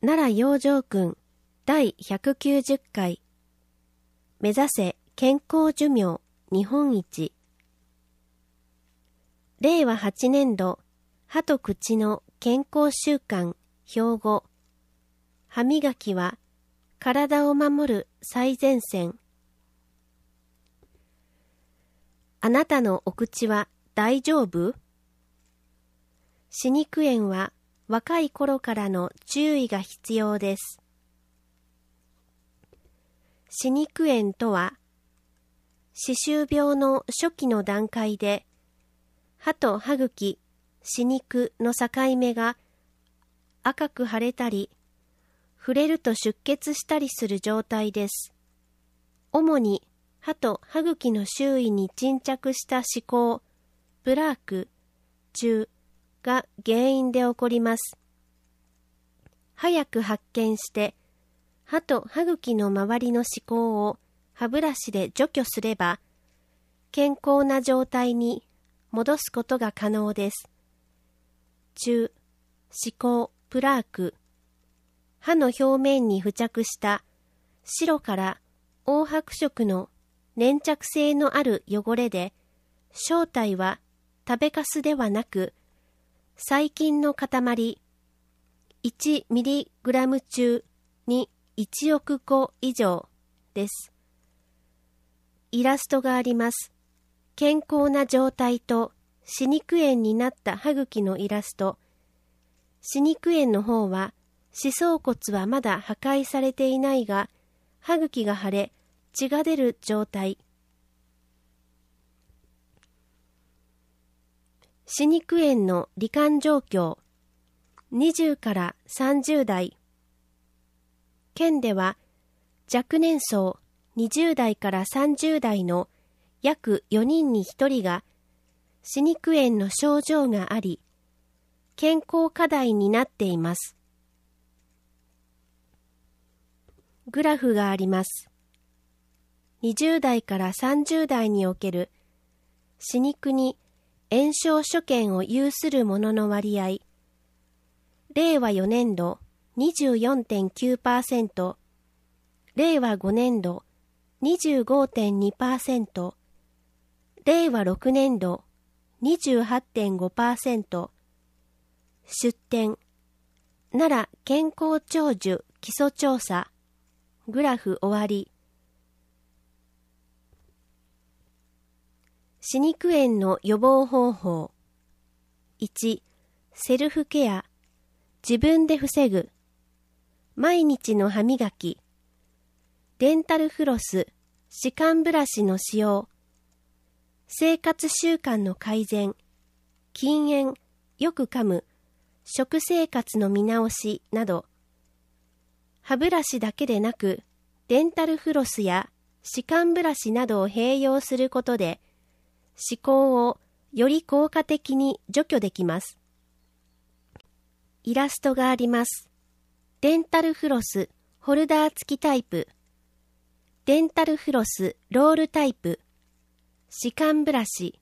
奈良養生訓第190回目指せ健康寿命日本一。令和8年度歯と口の健康習慣標語。歯磨きは体を守る最前線。あなたのお口は大丈夫？歯肉炎は若い頃からの注意が必要です。歯肉炎とは、歯周病の初期の段階で、歯と歯茎、歯肉の境目が赤く腫れたり、触れると出血したりする状態です。主に歯と歯茎の周囲に沈着した歯垢、プラーク、虫が原因で起こります。早く発見して、歯と歯茎の周りの歯垢を歯ブラシで除去すれば、健康な状態に戻すことが可能です。虫、歯垢、プラーク、歯の表面に付着した白から黄白色の粘着性のある汚れで、正体は食べかすではなく、細菌の塊、1ミリグラム中に1億個以上です。イラストがあります。健康な状態と歯肉炎になった歯茎のイラスト。歯肉炎の方は、歯槽骨はまだ破壊されていないが、歯茎が腫れ、血が出る状態。歯肉炎の罹患状況。20から30代。県では若年層20代から30代の約4人に1人が歯肉炎の症状があり、健康課題になっています。グラフがあります。20代から30代における歯肉に炎症所見を有する者の割合。令和4年度 24.9%、令和5年度 25.2%、令和6年度 28.5%、出典、奈良健康長寿基礎調査、グラフ終わり。歯肉炎の予防方法。1、セルフケア。自分で防ぐ。毎日の歯磨き。デンタルフロス、歯間ブラシの使用。生活習慣の改善。禁煙、よく噛む、食生活の見直しなど。歯ブラシだけでなく、デンタルフロスや歯間ブラシなどを併用することで、歯垢をより効果的に除去できます。イラストがあります。デンタルフロス、ホルダー付きタイプ。デンタルフロス、ロールタイプ。歯間ブラシ。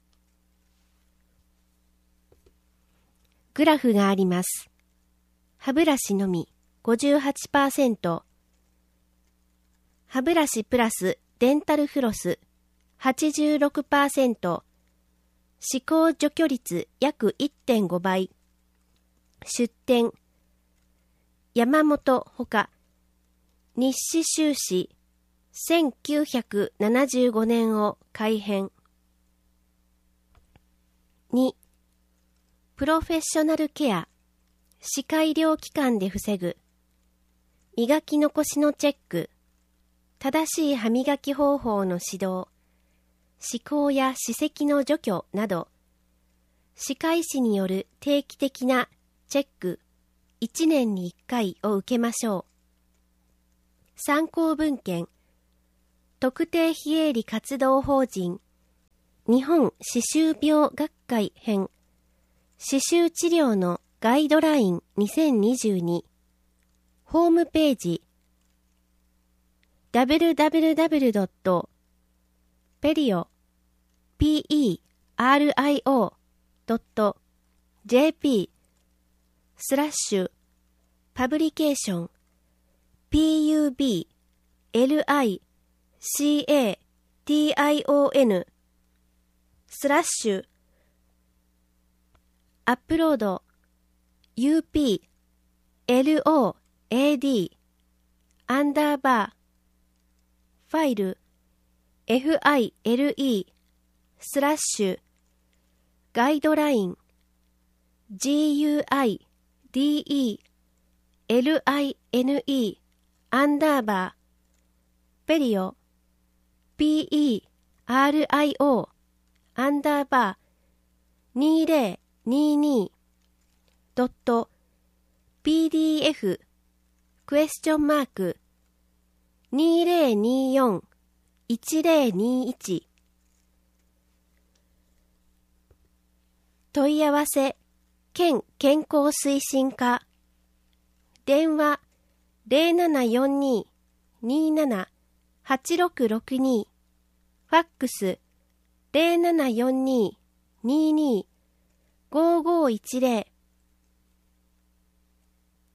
グラフがあります。歯ブラシのみ 58%。歯ブラシプラスデンタルフロス 86%。歯垢除去率約 1.5 倍。出典、山本ほか、日歯修士、1975年を改編。2、プロフェッショナルケア、歯科医療機関で防ぐ。磨き残しのチェック、正しい歯磨き方法の指導、歯垢や歯石の除去など、歯科医師による定期的なチェック1年に1回を受けましょう。参考文献、特定非営利活動法人日本歯周病学会編歯周治療のガイドライン2022ホームページ www.perio.jp/ パブリケーション publication/, スラッシュアップロード upload アンダーバーファイル file スラッシュガイドライン guideline アンダーバーペリオ perio アンダーバー2022.pdf クエスチョンマーク2024-1021問い合わせ県健康推進課電話 0742-27-8662 ファックス 0742-22-5510